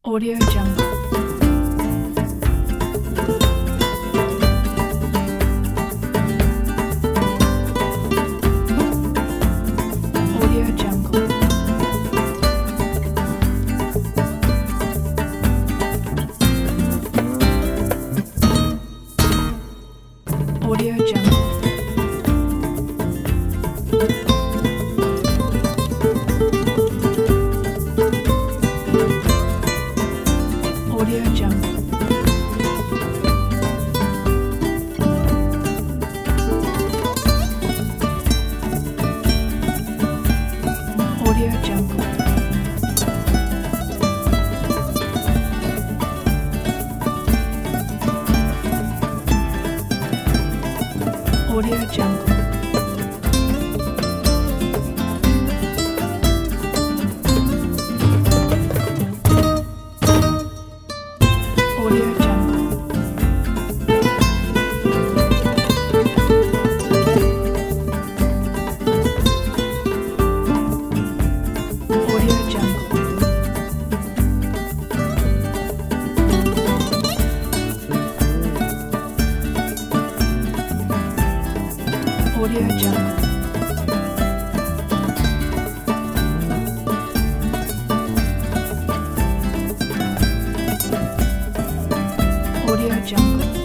Audio Jungle. Audio Jungle. Audio Jungle. Audio Jungle. Audio Jungle. Audio Jungle. Audio Jungle. Audio Jungle. Audio Jungle. Audio Jungle.